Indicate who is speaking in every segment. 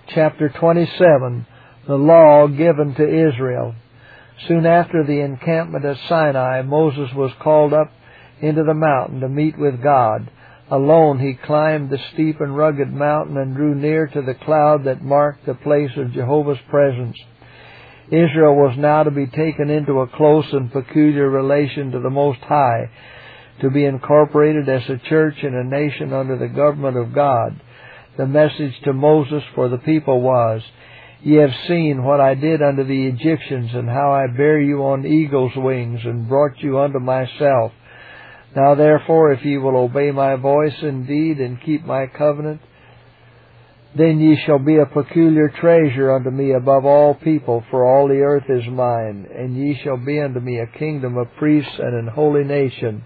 Speaker 1: Chapter 27, the law given to Israel. Soon after the encampment at Sinai, Moses was called up into the mountain to meet with God. Alone he climbed the steep and rugged mountain and drew near to the cloud that marked the place of Jehovah's presence. Israel was now to be taken into a close and peculiar relation to the Most High, to be incorporated as a church and a nation under the government of God. The message to Moses for the people was, "Ye have seen what I did unto the Egyptians, and how I bare you on eagle's wings, and brought you unto myself. Now therefore, if ye will obey my voice indeed, and keep my covenant, then ye shall be a peculiar treasure unto me above all people, for all the earth is mine, and ye shall be unto me a kingdom of priests and an holy nation."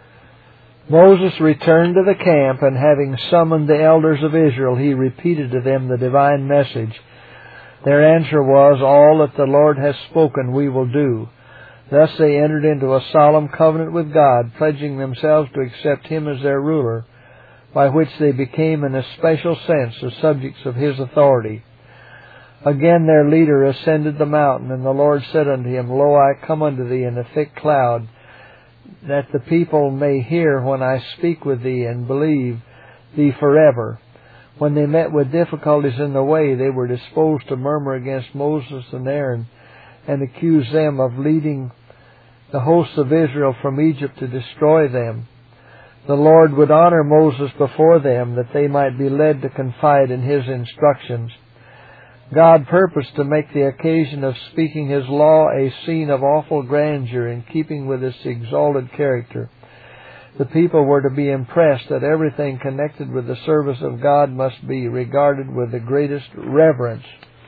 Speaker 1: Moses returned to the camp, and having summoned the elders of Israel, he repeated to them the divine message. Their answer was, "All that the Lord has spoken we will do." Thus they entered into a solemn covenant with God, pledging themselves to accept Him as their ruler, by which they became in a special sense the subjects of His authority. Again their leader ascended the mountain, and the Lord said unto him, "Lo, I come unto thee in a thick cloud, that the people may hear when I speak with thee, and believe thee forever." When they met with difficulties in the way, they were disposed to murmur against Moses and Aaron, and accuse them of leading the hosts of Israel from Egypt to destroy them. The Lord would honor Moses before them, that they might be led to confide in His instructions. God purposed to make the occasion of speaking His law a scene of awful grandeur in keeping with its exalted character. The people were to be impressed that everything connected with the service of God must be regarded with the greatest reverence.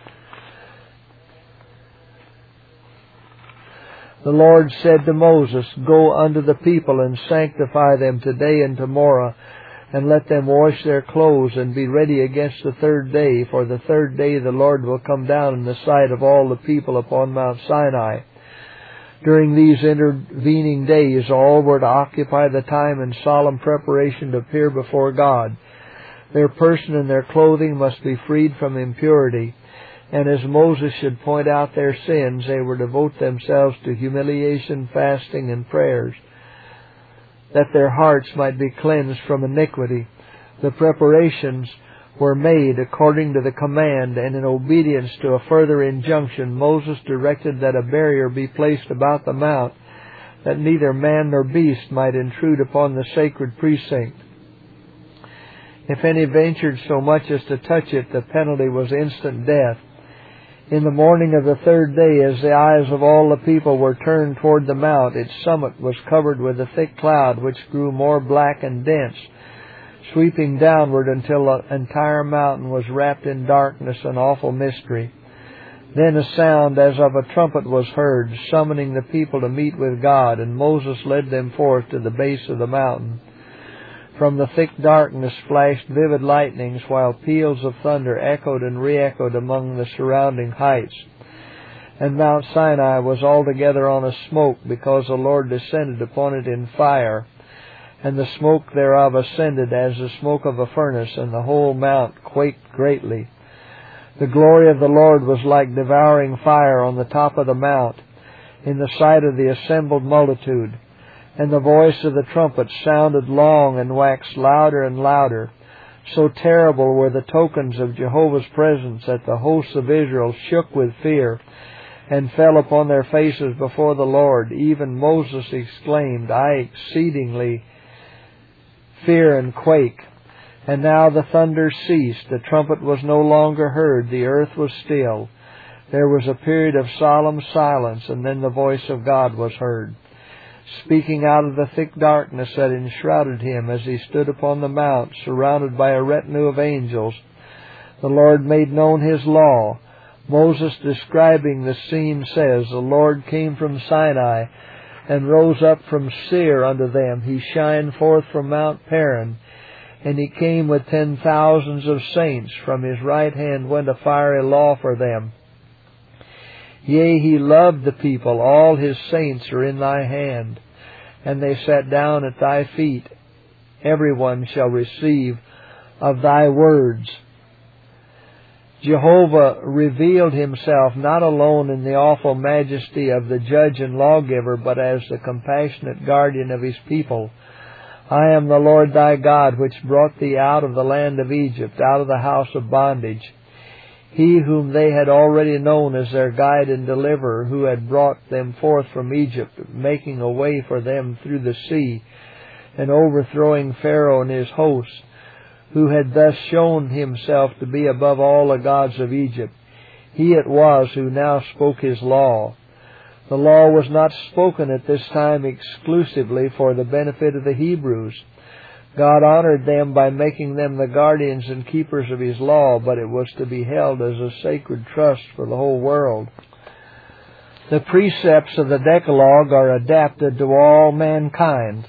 Speaker 1: The Lord said to Moses, "Go unto the people and sanctify them today and tomorrow, and let them wash their clothes and be ready against the third day, for the third day the Lord will come down in the sight of all the people upon Mount Sinai." During these intervening days, all were to occupy the time in solemn preparation to appear before God. Their person and their clothing must be freed from impurity, and as Moses should point out their sins, they were to devote themselves to humiliation, fasting, and prayers, that their hearts might be cleansed from iniquity. The preparations were made according to the command, and in obedience to a further injunction, Moses directed that a barrier be placed about the mount, that neither man nor beast might intrude upon the sacred precinct. If any ventured so much as to touch it, the penalty was instant death. In the morning of the third day, as the eyes of all the people were turned toward the mount, its summit was covered with a thick cloud, which grew more black and dense, sweeping downward until the entire mountain was wrapped in darkness and awful mystery. Then a sound as of a trumpet was heard, summoning the people to meet with God, and Moses led them forth to the base of the mountain. From the thick darkness flashed vivid lightnings, while peals of thunder echoed and re-echoed among the surrounding heights. And Mount Sinai was altogether on a smoke, because the Lord descended upon it in fire, and the smoke thereof ascended as the smoke of a furnace, and the whole mount quaked greatly. The glory of the Lord was like devouring fire on the top of the mount, in the sight of the assembled multitude. And the voice of the trumpet sounded long and waxed louder and louder. So terrible were the tokens of Jehovah's presence that the hosts of Israel shook with fear and fell upon their faces before the Lord. Even Moses exclaimed, "I exceedingly fear and quake." And now the thunder ceased. The trumpet was no longer heard. The earth was still. There was a period of solemn silence, and then the voice of God was heard, speaking out of the thick darkness that enshrouded Him as He stood upon the mount, surrounded by a retinue of angels. The Lord made known His law. Moses, describing the scene, says, "The Lord came from Sinai, and rose up from Seir unto them. He shined forth from Mount Paran, and He came with 10,000s of saints. From His right hand went a fiery law for them. Yea, He loved the people. All His saints are in thy hand, and they sat down at thy feet. Every one shall receive of thy words." Jehovah revealed himself not alone in the awful majesty of the judge and lawgiver, but as the compassionate guardian of his people. I am the Lord thy God, which brought thee out of the land of Egypt, out of the house of bondage. He whom they had already known as their guide and deliverer, who had brought them forth from Egypt, making a way for them through the sea, and overthrowing Pharaoh and his hosts, who had thus shown himself to be above all the gods of Egypt. He it was who now spoke his law. The law was not spoken at this time exclusively for the benefit of the Hebrews. God honored them by making them the guardians and keepers of his law, but it was to be held as a sacred trust for the whole world. The precepts of the Decalogue are adapted to all mankind,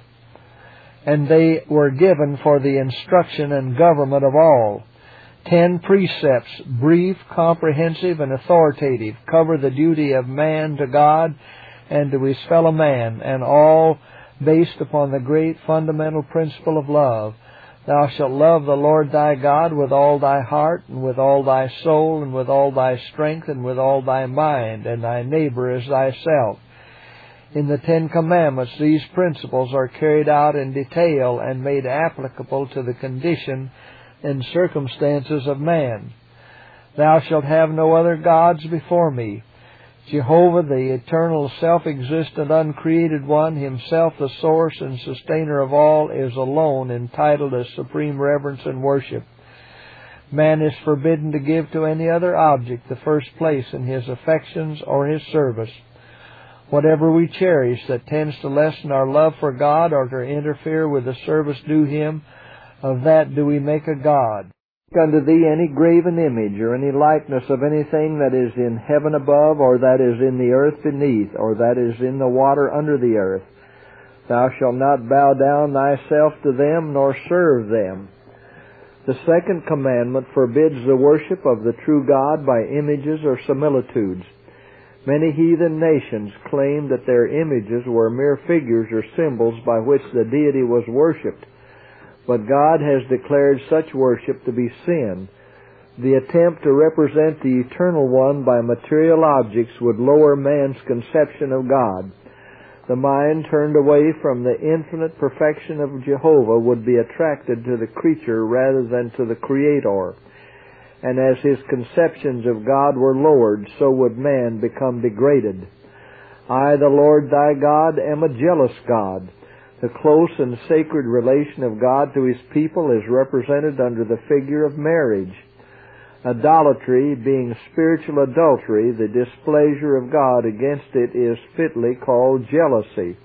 Speaker 1: and they were given for the instruction and government of all. 10 precepts, brief, comprehensive, and authoritative, cover the duty of man to God and to his fellow man, and all based upon the great fundamental principle of love. Thou shalt love the Lord thy God with all thy heart, and with all thy soul, and with all thy strength, and with all thy mind, and thy neighbor as thyself. In the 10 Commandments, these principles are carried out in detail and made applicable to the condition and circumstances of man. Thou shalt have no other gods before me. Jehovah, the eternal, self-existent, uncreated one, himself the source and sustainer of all, is alone entitled to supreme reverence and worship. Man is forbidden to give to any other object the first place in his affections or his service. Whatever we cherish that tends to lessen our love for God or to interfere with the service due him, of that do we make a god. Unto thee any graven image or any likeness of anything that is in heaven above, or that is in the earth beneath, or that is in the water under the earth. Thou shalt not bow down thyself to them, nor serve them. The second commandment forbids the worship of the true God by images or similitudes. Many heathen nations claimed that their images were mere figures or symbols by which the deity was worshipped. But God has declared such worship to be sin. The attempt to represent the Eternal One by material objects would lower man's conception of God. The mind turned away from the infinite perfection of Jehovah would be attracted to the creature rather than to the Creator. And as his conceptions of God were lowered, so would man become degraded. I, the Lord thy God, am a jealous God. The close and sacred relation of God to his people is represented under the figure of marriage. Idolatry, being spiritual adultery, the displeasure of God against it is fitly called jealousy.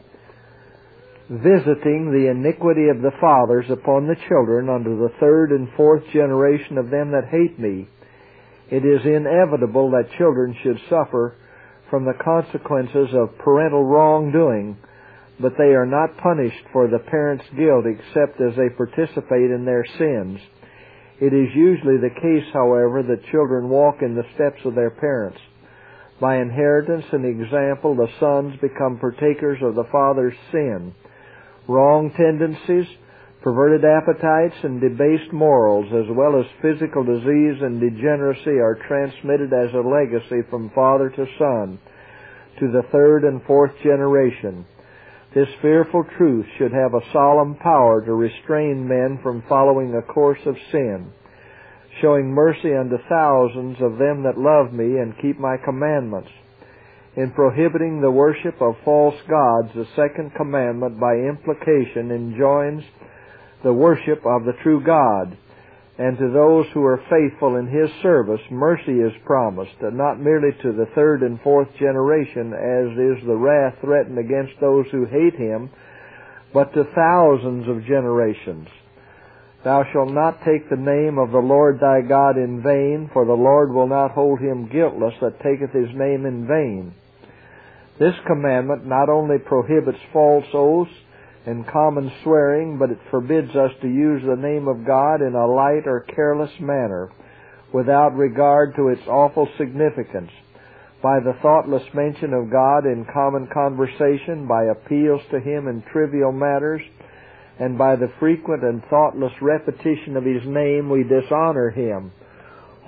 Speaker 1: Visiting the iniquity of the fathers upon the children unto the 3rd and 4th generation of them that hate me. It is inevitable that children should suffer from the consequences of parental wrongdoing, but they are not punished for the parents' guilt except as they participate in their sins. It is usually the case, however, that children walk in the steps of their parents. By inheritance and example, the sons become partakers of the father's sin. Wrong tendencies, perverted appetites, and debased morals, as well as physical disease and degeneracy, are transmitted as a legacy from father to son to the 3rd and 4th generation. This fearful truth should have a solemn power to restrain men from following a course of sin, showing mercy unto thousands of them that love me and keep my commandments. In prohibiting the worship of false gods, the 2nd commandment by implication enjoins the worship of the true God. And to those who are faithful in his service, mercy is promised, and not merely to the 3rd and 4th generation, as is the wrath threatened against those who hate him, but to thousands of generations. Thou shalt not take the name of the Lord thy God in vain, for the Lord will not hold him guiltless that taketh his name in vain. This commandment not only prohibits false oaths and common swearing, but it forbids us to use the name of God in a light or careless manner, without regard to its awful significance. By the thoughtless mention of God in common conversation, by appeals to him in trivial matters, and by the frequent and thoughtless repetition of his name, we dishonor him.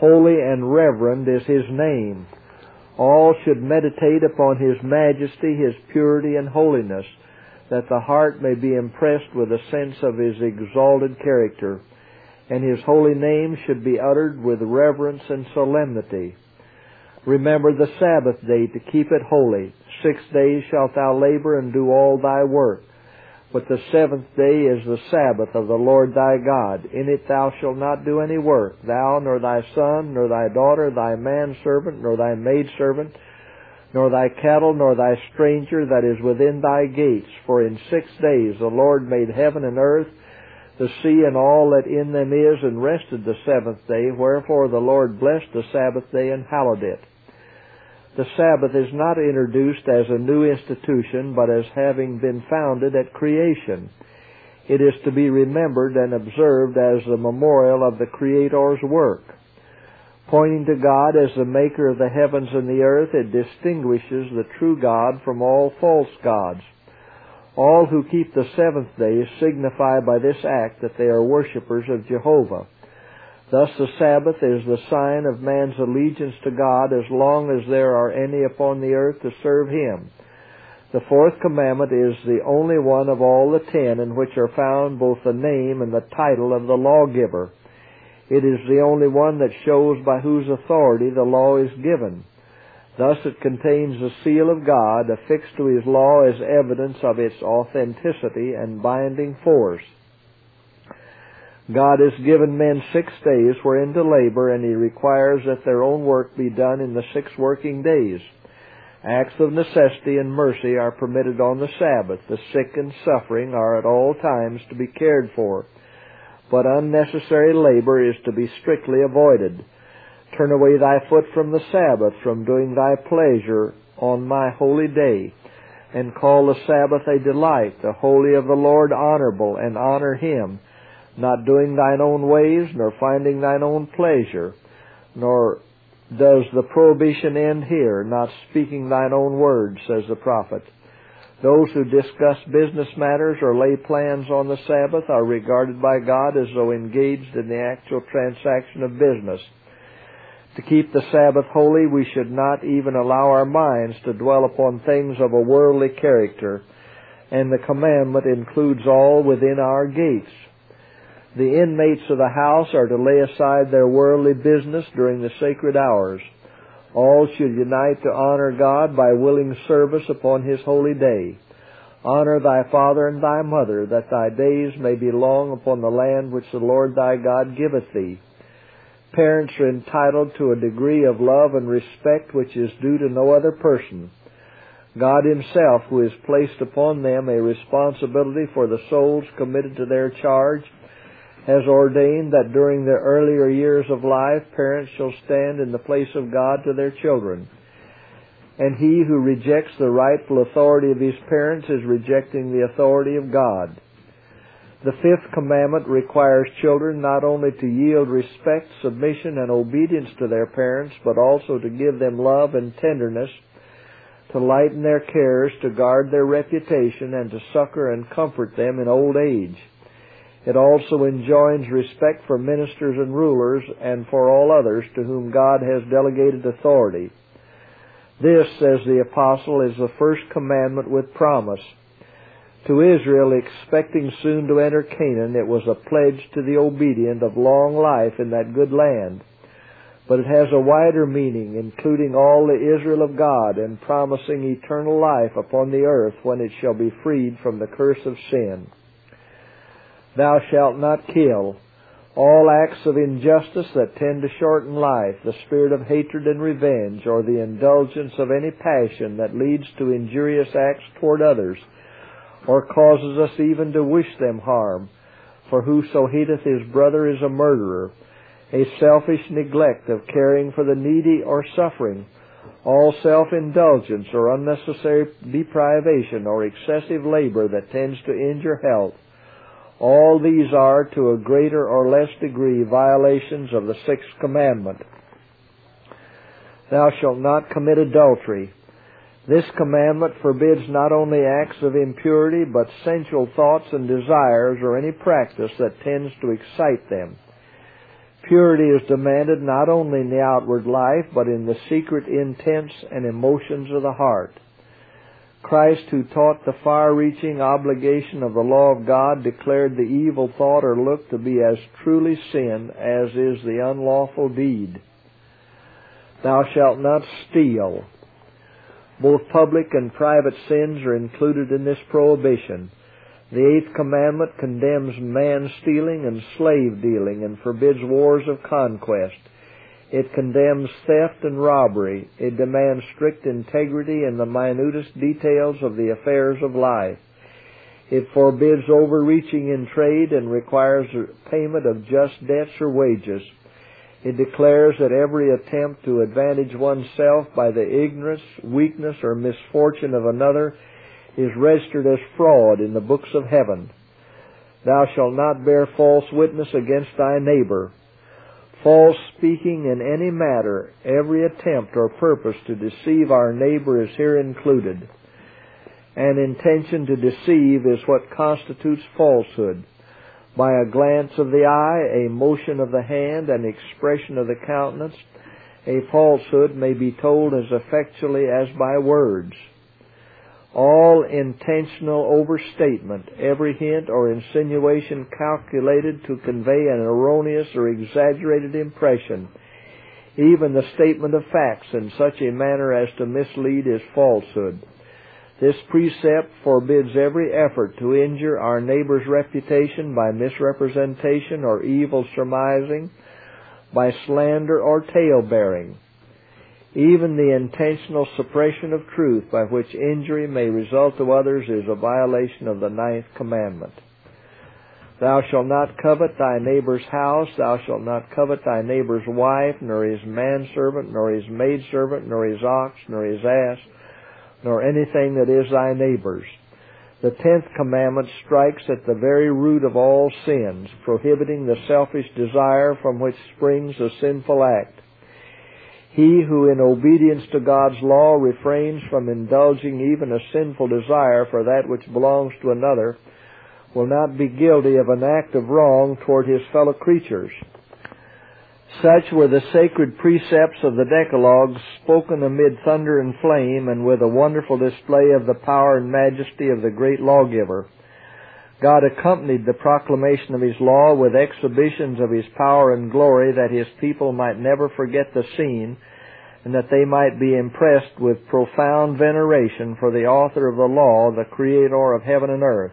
Speaker 1: Holy and reverend is His name. All should meditate upon His majesty, His purity and holiness, that the heart may be impressed with a sense of His exalted character, and His holy name should be uttered with reverence and solemnity. Remember the Sabbath day to keep it holy. 6 days shalt thou labor and do all thy work. But the seventh day is the Sabbath of the Lord thy God. In it thou shalt not do any work, thou, nor thy son, nor thy daughter, thy manservant, nor thy maidservant, nor thy cattle, nor thy stranger that is within thy gates. For in 6 days the Lord made heaven and earth, the sea and all that in them is, and rested the seventh day. Wherefore the Lord blessed the Sabbath day and hallowed it. The Sabbath is not introduced as a new institution, but as having been founded at creation. It is to be remembered and observed as the memorial of the Creator's work. Pointing to God as the maker of the heavens and the earth, it distinguishes the true God from all false gods. All who keep the seventh day signify by this act that they are worshippers of Jehovah. Thus the Sabbath is the sign of man's allegiance to God as long as there are any upon the earth to serve Him. The fourth commandment is the only one of all the 10 in which are found both the name and the title of the lawgiver. It is the only one that shows by whose authority the law is given. Thus it contains the seal of God affixed to His law as evidence of its authenticity and binding force. God has given men 6 days wherein to labor, and He requires that their own work be done in the 6 working days. Acts of necessity and mercy are permitted on the Sabbath. The sick and suffering are at all times to be cared for, but unnecessary labor is to be strictly avoided. Turn away thy foot from the Sabbath, from doing thy pleasure on my holy day, and call the Sabbath a delight, the holy of the Lord honorable, and honor Him, not doing thine own ways, nor finding thine own pleasure. Nor does the prohibition end here, not speaking thine own words, says the prophet. Those who discuss business matters or lay plans on the Sabbath are regarded by God as though engaged in the actual transaction of business. To keep the Sabbath holy, we should not even allow our minds to dwell upon things of a worldly character, and the commandment includes all within our gates. The inmates of the house are to lay aside their worldly business during the sacred hours. All should unite to honor God by willing service upon His holy day. Honor thy father and thy mother, that thy days may be long upon the land which the Lord thy God giveth thee. Parents are entitled to a degree of love and respect which is due to no other person. God Himself, who has placed upon them a responsibility for the souls committed to their charge, has ordained that during their earlier years of life, parents shall stand in the place of God to their children. And he who rejects the rightful authority of his parents is rejecting the authority of God. The fifth commandment requires children not only to yield respect, submission, and obedience to their parents, but also to give them love and tenderness, to lighten their cares, to guard their reputation, and to succor and comfort them in old age. It also enjoins respect for ministers and rulers and for all others to whom God has delegated authority. This, says the apostle, is the first commandment with promise. To Israel, expecting soon to enter Canaan, it was a pledge to the obedient of long life in that good land. But it has a wider meaning, including all the Israel of God, and promising eternal life upon the earth when it shall be freed from the curse of sin. Thou shalt not kill. All acts of injustice that tend to shorten life, the spirit of hatred and revenge, or the indulgence of any passion that leads to injurious acts toward others, or causes us even to wish them harm. For whoso hateth his brother is a murderer. A selfish neglect of caring for the needy or suffering, all self-indulgence or unnecessary deprivation or excessive labor that tends to injure health, all these are, to a greater or less degree, violations of the sixth commandment. Thou shalt not commit adultery. This commandment forbids not only acts of impurity, but sensual thoughts and desires or any practice that tends to excite them. Purity is demanded not only in the outward life, but in the secret intents and emotions of the heart. Christ, who taught the far-reaching obligation of the law of God, declared the evil thought or look to be as truly sin as is the unlawful deed. Thou shalt not steal. Both public and private sins are included in this prohibition. The eighth commandment condemns man-stealing and slave-dealing and forbids wars of conquest. It condemns theft and robbery. It demands strict integrity in the minutest details of the affairs of life. It forbids overreaching in trade and requires payment of just debts or wages. It declares that every attempt to advantage oneself by the ignorance, weakness, or misfortune of another is registered as fraud in the books of heaven. Thou shalt not bear false witness against thy neighbor. False speaking in any matter, every attempt or purpose to deceive our neighbor is here included. An intention to deceive is what constitutes falsehood. By a glance of the eye, a motion of the hand, an expression of the countenance, a falsehood may be told as effectually as by words. All intentional overstatement, every hint or insinuation calculated to convey an erroneous or exaggerated impression, even the statement of facts in such a manner as to mislead, is falsehood. This precept forbids every effort to injure our neighbor's reputation by misrepresentation or evil surmising, by slander or tale-bearing. Even the intentional suppression of truth by which injury may result to others is a violation of the ninth commandment. Thou shalt not covet thy neighbor's house, thou shalt not covet thy neighbor's wife, nor his manservant, nor his maidservant, nor his ox, nor his ass, nor anything that is thy neighbor's. The 10th commandment strikes at the very root of all sins, prohibiting the selfish desire from which springs a sinful act. He who in obedience to God's law refrains from indulging even a sinful desire for that which belongs to another will not be guilty of an act of wrong toward his fellow creatures. Such were the sacred precepts of the Decalogue, spoken amid thunder and flame and with a wonderful display of the power and majesty of the great lawgiver. God accompanied the proclamation of His law with exhibitions of His power and glory, that His people might never forget the scene, and that they might be impressed with profound veneration for the author of the law, the Creator of heaven and earth.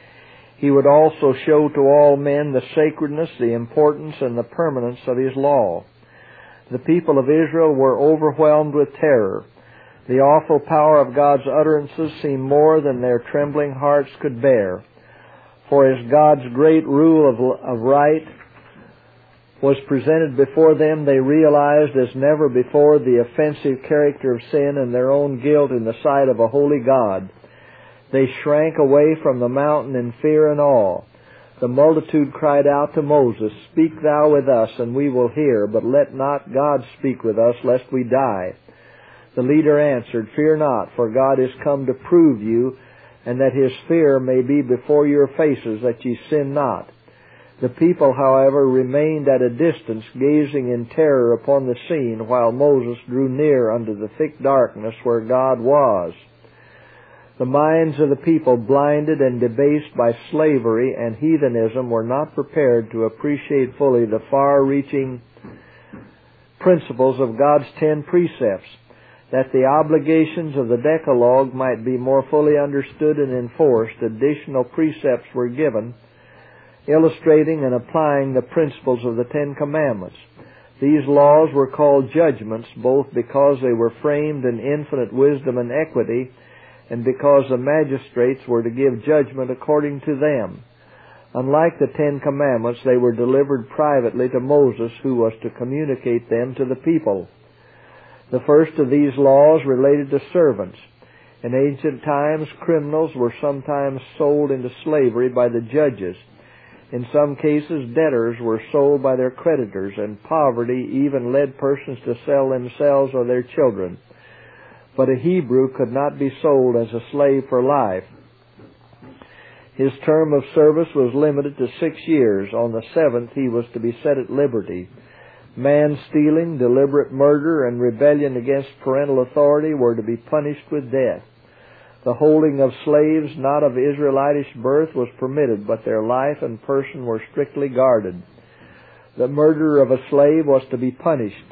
Speaker 1: He would also show to all men the sacredness, the importance, and the permanence of His law. The people of Israel were overwhelmed with terror. The awful power of God's utterances seemed more than their trembling hearts could bear. For as God's great rule of right was presented before them, they realized as never before the offensive character of sin and their own guilt in the sight of a holy God. They shrank away from the mountain in fear and awe. The multitude cried out to Moses, "Speak thou with us, and we will hear, but let not God speak with us, lest we die." The leader answered, "Fear not, for God is come to prove you, and that His fear may be before your faces, that ye sin not." The people, however, remained at a distance, gazing in terror upon the scene, while Moses drew near unto the thick darkness where God was. The minds of the people, blinded and debased by slavery and heathenism, were not prepared to appreciate fully the far-reaching principles of God's 10 precepts. That the obligations of the Decalogue might be more fully understood and enforced, additional precepts were given, illustrating and applying the principles of the 10 Commandments. These laws were called judgments, both because they were framed in infinite wisdom and equity, and because the magistrates were to give judgment according to them. Unlike the 10 Commandments, they were delivered privately to Moses, who was to communicate them to the people. The first of these laws related to servants. In ancient times, criminals were sometimes sold into slavery by the judges. In some cases, debtors were sold by their creditors, and poverty even led persons to sell themselves or their children. But a Hebrew could not be sold as a slave for life. His term of service was limited to 6 years. On the 7th he was to be set at liberty. Man-stealing, deliberate murder, and rebellion against parental authority were to be punished with death. The holding of slaves not of Israelitish birth was permitted, but their life and person were strictly guarded. The murder of a slave was to be punished.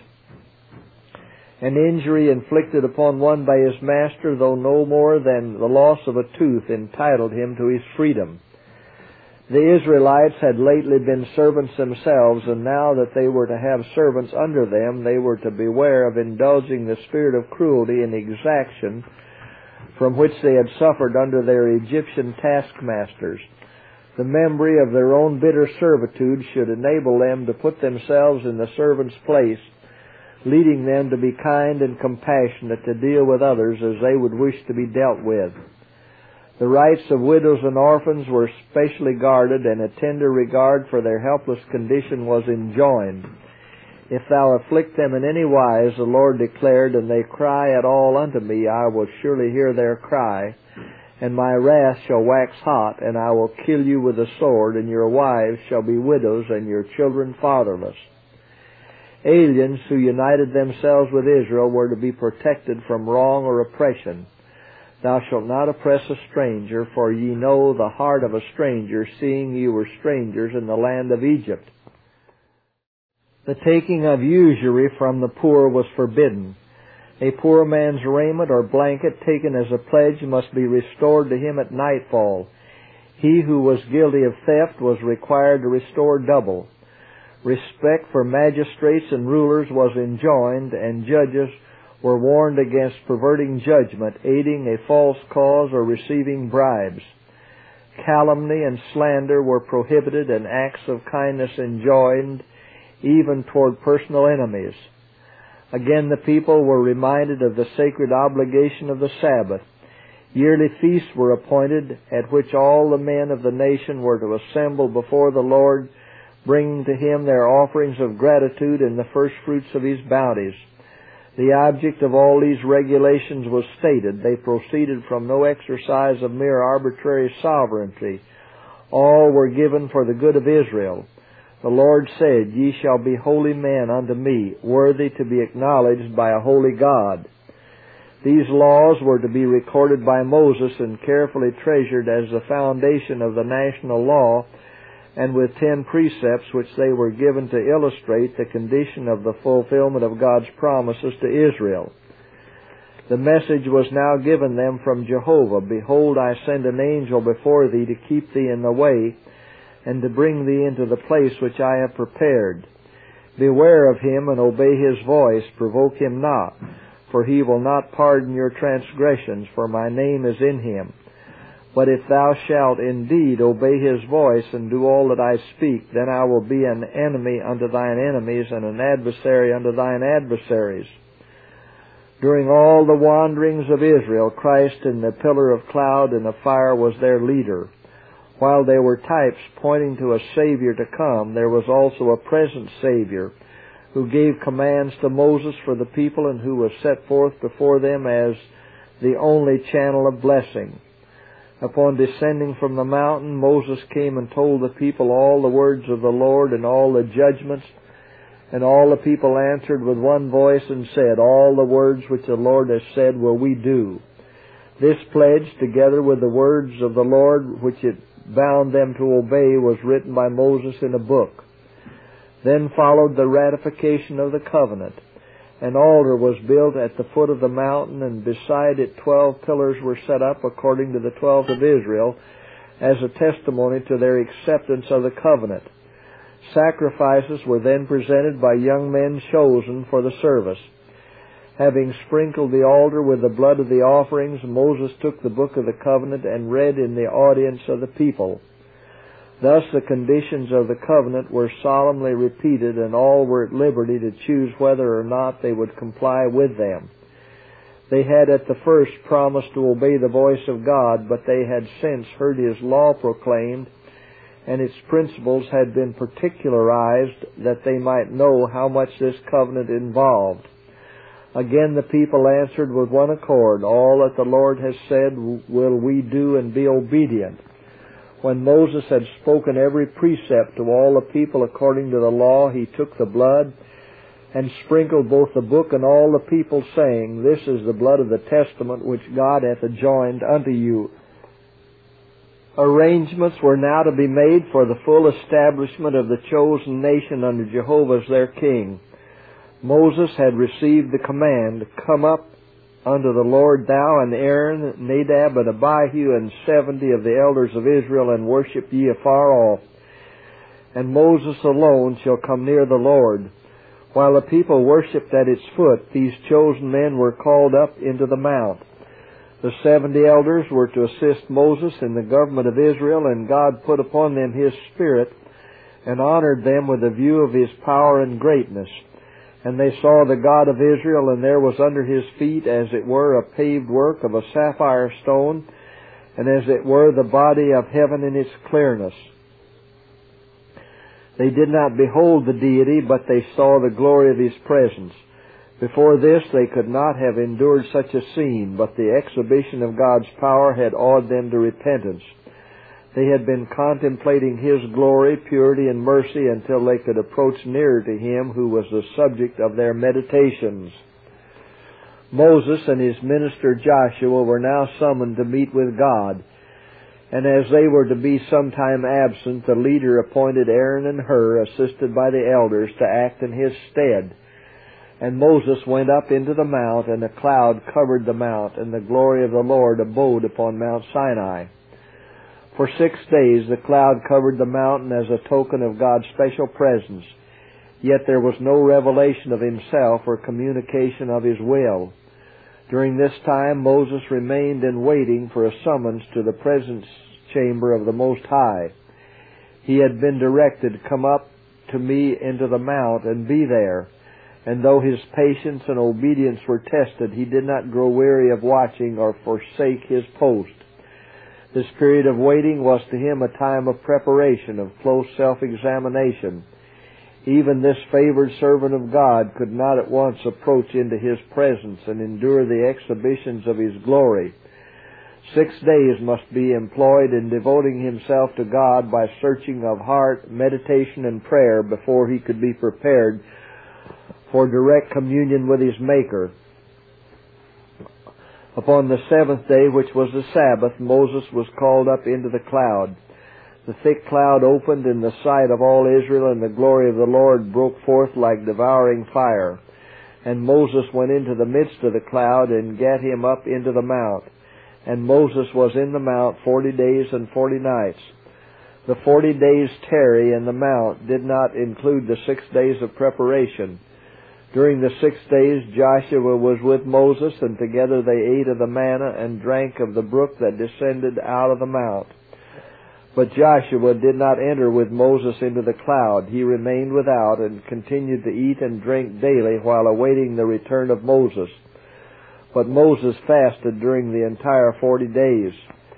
Speaker 1: An injury inflicted upon one by his master, though no more than the loss of a tooth, entitled him to his freedom. The Israelites had lately been servants themselves, and now that they were to have servants under them, they were to beware of indulging the spirit of cruelty and exaction from which they had suffered under their Egyptian taskmasters. The memory of their own bitter servitude should enable them to put themselves in the servant's place, leading them to be kind and compassionate, to deal with others as they would wish to be dealt with. The rights of widows and orphans were specially guarded, and a tender regard for their helpless condition was enjoined. If thou afflict them in any wise, the Lord declared, and they cry at all unto me, I will surely hear their cry, and my wrath shall wax hot, and I will kill you with the sword, and your wives shall be widows, and your children fatherless. Aliens who united themselves with Israel were to be protected from wrong or oppression. Thou shalt not oppress a stranger, for ye know the heart of a stranger, seeing ye were strangers in the land of Egypt. The taking of usury from the poor was forbidden. A poor man's raiment or blanket taken as a pledge must be restored to him at nightfall. He who was guilty of theft was required to restore double. Respect for magistrates and rulers was enjoined, and judges were warned against perverting judgment, aiding a false cause, or receiving bribes. Calumny and slander were prohibited, and acts of kindness enjoined, even toward personal enemies. Again, the people were reminded of the sacred obligation of the Sabbath. Yearly feasts were appointed, at which all the men of the nation were to assemble before the Lord, bringing to Him their offerings of gratitude and the first fruits of His bounties. The object of all these regulations was stated. They proceeded from no exercise of mere arbitrary sovereignty. All were given for the good of Israel. The Lord said, Ye shall be holy men unto me, worthy to be acknowledged by a holy God. These laws were to be recorded by Moses and carefully treasured as the foundation of the national law, and with 10 precepts which they were given to illustrate the condition of the fulfillment of God's promises to Israel. The message was now given them from Jehovah, Behold, I send an angel before thee to keep thee in the way, and to bring thee into the place which I have prepared. Beware of him, and obey his voice, provoke him not, for he will not pardon your transgressions, for my name is in him. But if thou shalt indeed obey his voice, and do all that I speak, then I will be an enemy unto thine enemies, and an adversary unto thine adversaries. During all the wanderings of Israel, Christ in the pillar of cloud and of fire was their leader. While there were types pointing to a Savior to come, there was also a present Savior, who gave commands to Moses for the people, and who was set forth before them as the only channel of blessing. Upon descending from the mountain, Moses came and told the people all the words of the Lord and all the judgments, and all the people answered with one voice and said, All the words which the Lord has said will we do. This pledge, together with the words of the Lord which it bound them to obey, was written by Moses in a book. Then followed the ratification of the covenant. An altar was built at the foot of the mountain, and beside it 12 pillars were set up according to the 12 of Israel, as a testimony to their acceptance of the covenant. Sacrifices were then presented by young men chosen for the service. Having sprinkled the altar with the blood of the offerings, Moses took the book of the covenant and read in the audience of the people. Thus the conditions of the covenant were solemnly repeated, and all were at liberty to choose whether or not they would comply with them. They had at the first promised to obey the voice of God, but they had since heard His law proclaimed, and its principles had been particularized, that they might know how much this covenant involved. Again the people answered with one accord, All that the Lord has said will we do, and be obedient. When Moses had spoken every precept to all the people according to the law, he took the blood and sprinkled both the book and all the people, saying, This is the blood of the testament which God hath adjoined unto you. Arrangements were now to be made for the full establishment of the chosen nation under Jehovah as their king. Moses had received the command, Come up unto the Lord, thou and Aaron, Nadab and Abihu, and 70 of the elders of Israel, and worship ye afar off. And Moses alone shall come near the Lord. While the people worshipped at its foot, these chosen men were called up into the mount. The 70 elders were to assist Moses in the government of Israel, and God put upon them His Spirit, and honored them with a view of His power and greatness. And they saw the God of Israel, and there was under His feet as it were a paved work of a sapphire stone, and as it were the body of heaven in its clearness. They did not behold the deity, but they saw the glory of His presence. Before this they could not have endured such a scene, but the exhibition of God's power had awed them to repentance. They had been contemplating His glory, purity, and mercy until they could approach nearer to Him who was the subject of their meditations. Moses and his minister Joshua were now summoned to meet with God, and as they were to be some time absent, the leader appointed Aaron and Hur, assisted by the elders, to act in his stead. And Moses went up into the mount, and a cloud covered the mount, and the glory of the Lord abode upon Mount Sinai. For 6 days the cloud covered the mountain as a token of God's special presence, yet there was no revelation of Himself or communication of His will. During this time Moses remained in waiting for a summons to the presence chamber of the Most High. He had been directed, Come up to me into the mount and be there. And though his patience and obedience were tested, he did not grow weary of watching or forsake his post. This period of waiting was to him a time of preparation, of close self-examination. Even this favored servant of God could not at once approach into His presence and endure the exhibitions of His glory. 6 days must be employed in devoting himself to God by searching of heart, meditation, and prayer before he could be prepared for direct communion with his Maker. Upon the 7th day, which was the Sabbath, Moses was called up into the cloud. The thick cloud opened in the sight of all Israel, and the glory of the Lord broke forth like devouring fire. And Moses went into the midst of the cloud, and gat him up into the mount. And Moses was in the mount 40 days and 40 nights. The 40 days' tarry in the mount did not include the 6 days of preparation. During the 6 days Joshua was with Moses, and together they ate of the manna and drank of the brook that descended out of the mount. But Joshua did not enter with Moses into the cloud. He remained without and continued to eat and drink daily while awaiting the return of Moses. But Moses fasted during the entire 40 days.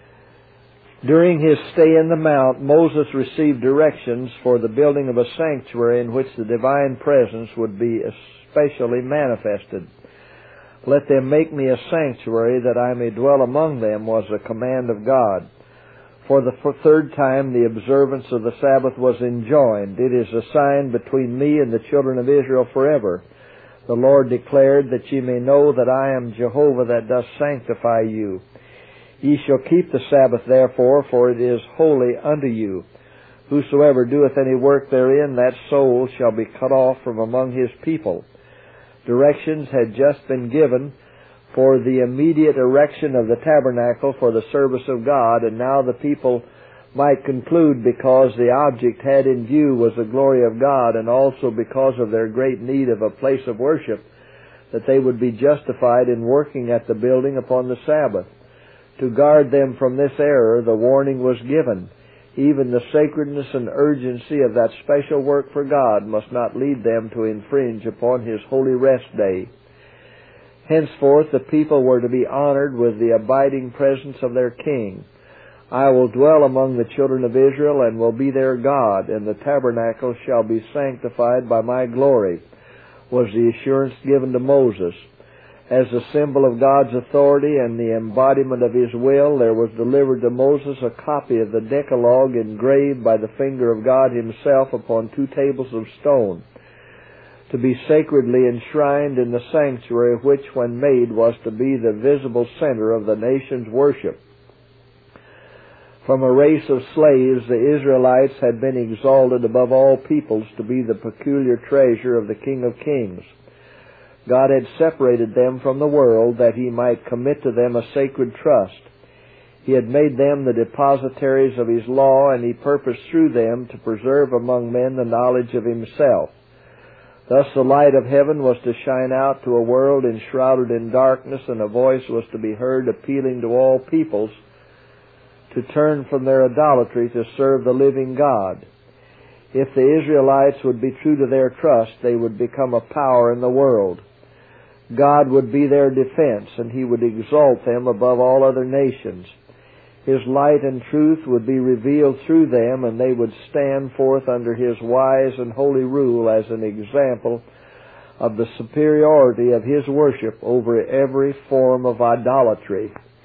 Speaker 1: During his stay in the mount, Moses received directions for the building of a sanctuary in which the divine presence would be especially manifested. Let them make me a sanctuary that I may dwell among them, was a command of God. For the third time the observance of the Sabbath was enjoined. It is a sign between me and the children of Israel forever. The Lord declared, that ye may know that I am Jehovah that doth sanctify you. Ye shall keep the Sabbath therefore, for it is holy unto you. Whosoever doeth any work therein, that soul shall be cut off from among his people. Directions had just been given for the immediate erection of the tabernacle for the service of God, and now the people might conclude, because the object had in view was the glory of God, and also because of their great need of a place of worship, that they would be justified in working at the building upon the Sabbath. To guard them from this error, the warning was given. Even the sacredness and urgency of that special work for God must not lead them to infringe upon His holy rest day. Henceforth the people were to be honored with the abiding presence of their King. I will dwell among the children of Israel, and will be their God, and the tabernacle shall be sanctified by my glory, was the assurance given to Moses. As a symbol of God's authority and the embodiment of His will, there was delivered to Moses a copy of the Decalogue engraved by the finger of God Himself upon 2 tables of stone, to be sacredly enshrined in the sanctuary, which, when made, was to be the visible center of the nation's worship. From a race of slaves, the Israelites had been exalted above all peoples to be the peculiar treasure of the King of Kings. God had separated them from the world that He might commit to them a sacred trust. He had made them the depositaries of His law, and He purposed through them to preserve among men the knowledge of Himself. Thus the light of heaven was to shine out to a world enshrouded in darkness, and a voice was to be heard appealing to all peoples to turn from their idolatry to serve the living God. If the Israelites would be true to their trust, they would become a power in the world. God would be their defense, and He would exalt them above all other nations. His light and truth would be revealed through them, and they would stand forth under His wise and holy rule as an example of the superiority of His worship over every form of idolatry.